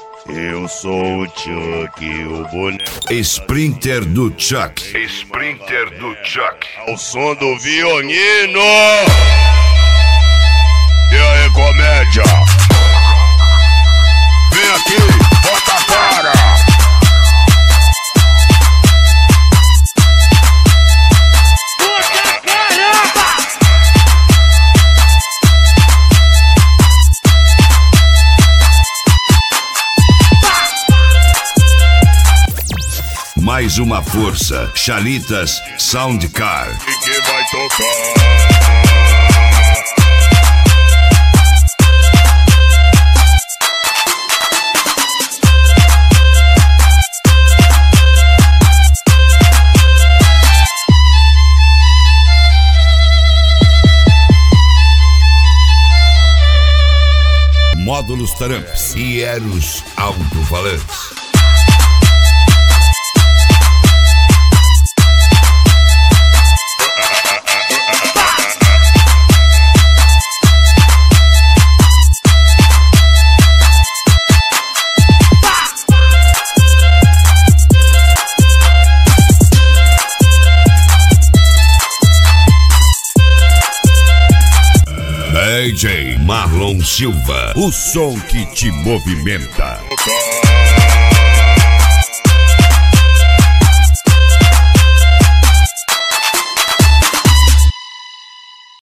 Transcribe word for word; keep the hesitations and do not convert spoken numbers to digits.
Eu sou o Chuck, o boneco. Sprinter do Chuck. Sprinter do Chuck. Ao som do violino. E aí, comédia? Vem aqui, bota a cara. Mais uma força, Chalitas Soundcar. E que vai tocar? Módulos Tramps e Eros Alto-Falantes. D J Marlon Silva, o som que te movimenta.